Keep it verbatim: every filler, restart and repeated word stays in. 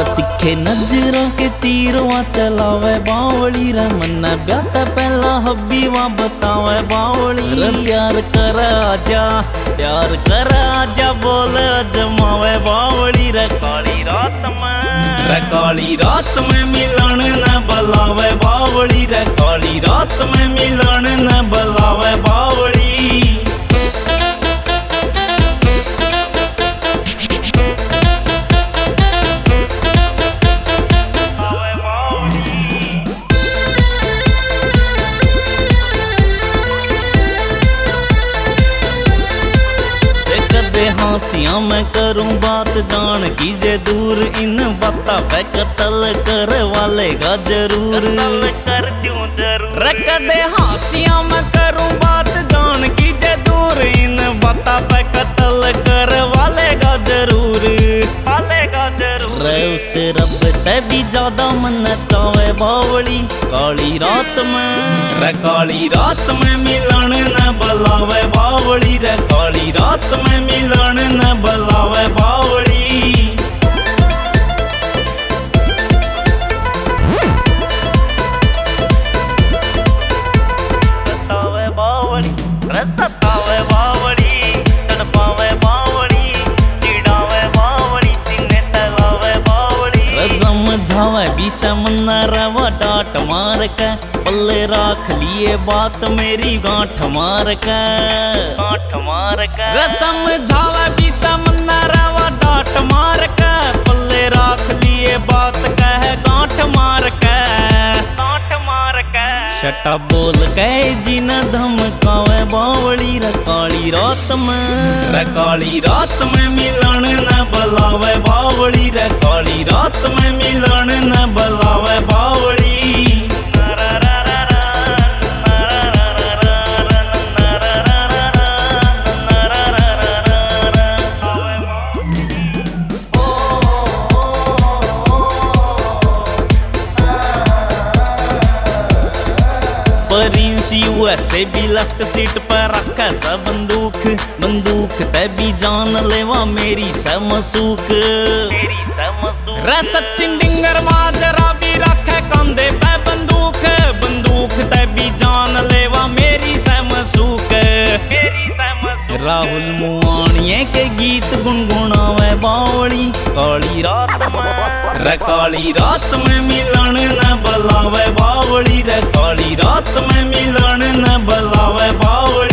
तिखे नजरों के तीरवा चलावे बावली रे मन ब्याह पहला हब्बी वा बतावे बावली रे प्यार कर आजा प्यार कर आजा बोल जमावे बावली रे काली रात में रे काली रात में मिलन न बुलावे बावली रे काली रात में मिलन न बुलावे बावली। हाँसियां मैं करूं बात जान कीजे दूर इन बाता पे कत्ल कर वालेगा जरूर कर क्यों जरूर रख दे हाँसियां मैं करूं बात जान कीजे दूर इन बाता पे कत्ल कर वालेगा जरूर वालेगा जरूर रे उसे रब ते भी ज्यादा मन चावे बावली काली रात में रे काली रात में मिलन न बुलावे बावली रे काली रात में मिलन न बुलावे बावली। सतावे बावली रे सतावे बावली तड़पावे बावली चिढ़ावे बावली सीने तलावे बावली रे समझावे भी समना रवा डांट मार के पल्ले राख लिए बात मेरी गांठ मार के गांठ मार के रे समझावे भी समना रवा डांट मार के पल्ले राख लिए बात कह गांठ मार के गांठ मार के शटा बोल के जीना धमकावे बावली रे काली रात में रे काली रात में मिलन न बुलावे बावली रे काली रात में मिलन न बुलावे बावली। यूएसए भी लेफ्ट सीट पर रखा सा बंदूक बंदूक ते भी जान लेवा मेरी समसूक रे सचिन डिंगर माजरा भी रखे कंधे पे बंदूक बंदूक ते भी जान लेवा मेरी समसूक मेरी समसूक राहुल मुआनिये के गीत गुनगुनावे बावली काली रात में रे काली रात में मिलन न बुलावे बावली रे काली रात में मिलन न बुलावे बावली।